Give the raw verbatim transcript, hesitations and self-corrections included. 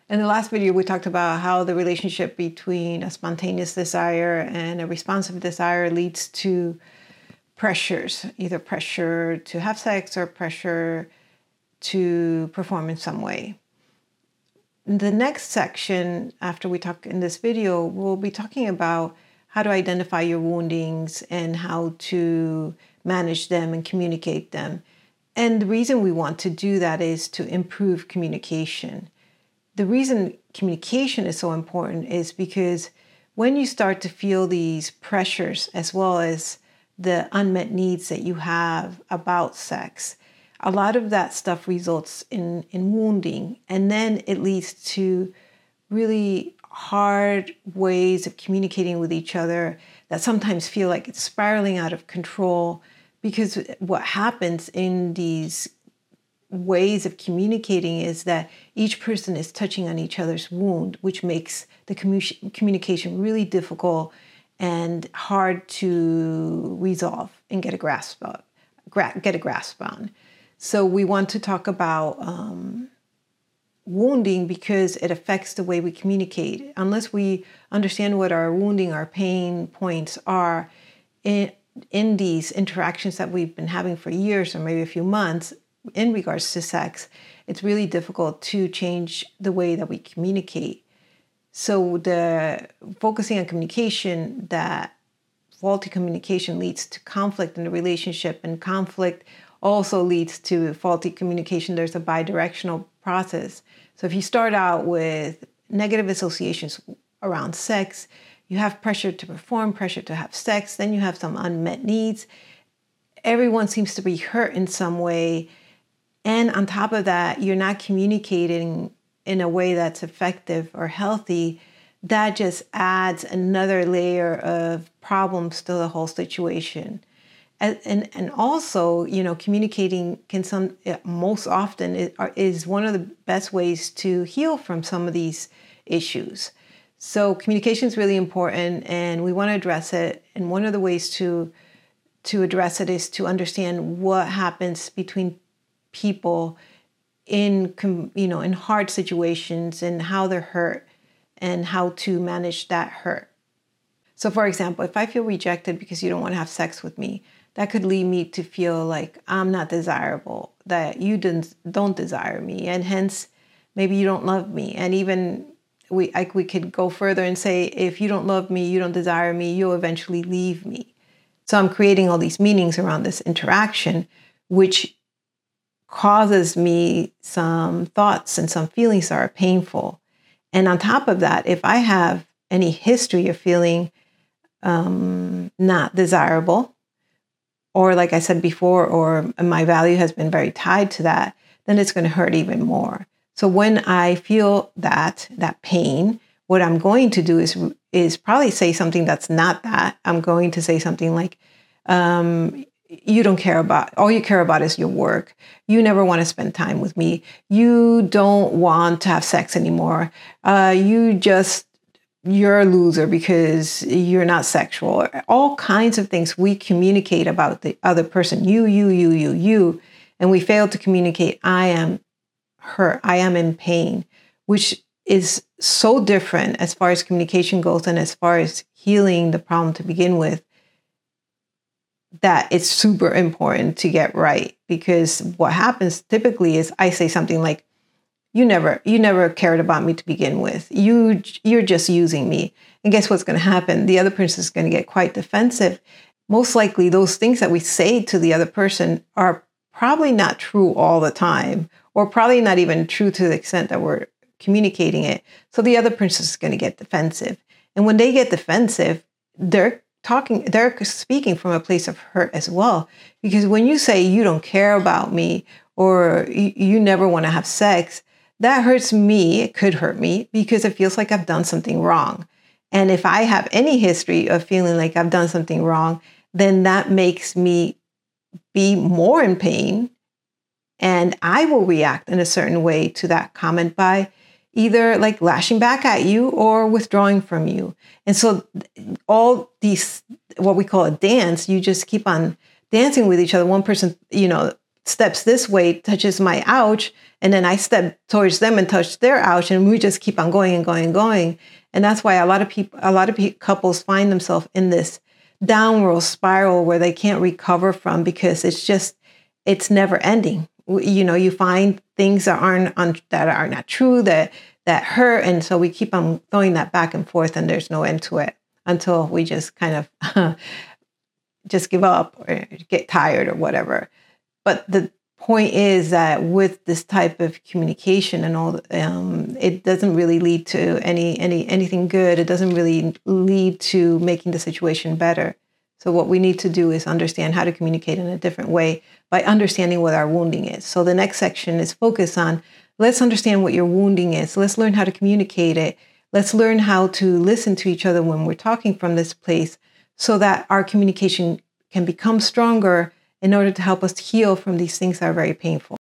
In the last video, we talked about how the relationship between a spontaneous desire and a responsive desire leads to pressures, either pressure to have sex or pressure to perform in some way. In the next section, after we talk in this video, we'll be talking about how to identify your woundings and how to manage them and communicate them. And the reason we want to do that is to improve communication. The reason communication is so important is because when you start to feel these pressures as well as the unmet needs that you have about sex, a lot of that stuff results in, in wounding. And then it leads to really hard ways of communicating with each other that sometimes feel like it's spiraling out of control, because what happens in these ways of communicating is that each person is touching on each other's wound, which makes the commu- communication really difficult and hard to resolve and get a grasp of, gra- get a grasp on. So we want to talk about um, wounding because it affects the way we communicate. Unless we understand what our wounding, our pain points are in, in these interactions that we've been having for years or maybe a few months, in regards to sex, it's really difficult to change the way that we communicate. So the focusing on communication, that faulty communication leads to conflict in the relationship, and conflict also leads to faulty communication. There's a bidirectional process. So if you start out with negative associations around sex, you have pressure to perform, pressure to have sex, then you have some unmet needs. Everyone seems to be hurt in some way. And on top of that, you're not communicating in a way that's effective or healthy. That just adds another layer of problems to the whole situation. And, and, and also, you know, communicating can some most often is, is one of the best ways to heal from some of these issues. So communication is really important, and we want to address it. And one of the ways to to address it is to understand what happens between people in, you know, in hard situations and how they're hurt and how to manage that hurt. So for example, if I feel rejected because you don't want to have sex with me, that could lead me to feel like I'm not desirable, that you didn't, don't desire me, and hence maybe you don't love me. And even we, like we could go further and say, if you don't love me, you don't desire me, you'll eventually leave me. So I'm creating all these meanings around this interaction, which causes me some thoughts and some feelings that are painful. And on top of that, if I have any history of feeling um, not desirable, or like I said before, or my value has been very tied to that, then it's going to hurt even more. So when I feel that, that pain, what I'm going to do is, is probably say something that's not that. I'm going to say something like, um, you don't care about, all you care about is your work. You never want to spend time with me. You don't want to have sex anymore. Uh, you just, you're a loser because you're not sexual. All kinds of things we communicate about the other person. You, you, you, you, you. And we fail to communicate, I am hurt. I am in pain, which is so different as far as communication goes and as far as healing the problem to begin with, that it's super important to get right. Because what happens typically is I say something like, you never, you never cared about me to begin with. You, you're just using me. And guess what's going to happen? The other person is going to get quite defensive. Most likely those things that we say to the other person are probably not true all the time, or probably not even true to the extent that we're communicating it. So the other person is going to get defensive. And when they get defensive, they're talking, they're speaking from a place of hurt as well. Because when you say you don't care about me, or you, you never want to have sex, that hurts me. It could hurt me because it feels like I've done something wrong. And if I have any history of feeling like I've done something wrong, then that makes me be more in pain. And I will react in a certain way to that comment by either like lashing back at you or withdrawing from you. And so all these, what we call a dance, you just keep on dancing with each other. One person, you know, steps this way, touches my ouch, And then I step towards them and touch their ouch, and we just keep on going and going and going. And that's why a lot of people, a lot of pe- couples find themselves in this downward spiral where they can't recover from, because it's just, it's never ending. You know, you find things that aren't un, that are not true, that that hurt, and so we keep on throwing that back and forth, and there's no end to it until we just kind of just give up or get tired or whatever. But the point is that with this type of communication and all, um, it doesn't really lead to any any anything good. It doesn't really lead to making the situation better. So what we need to do is understand how to communicate in a different way by understanding what our wounding is. So the next section is focused on, let's understand what your wounding is. Let's learn how to communicate it. Let's learn how to listen to each other when we're talking from this place, so that our communication can become stronger in order to help us heal from these things that are very painful.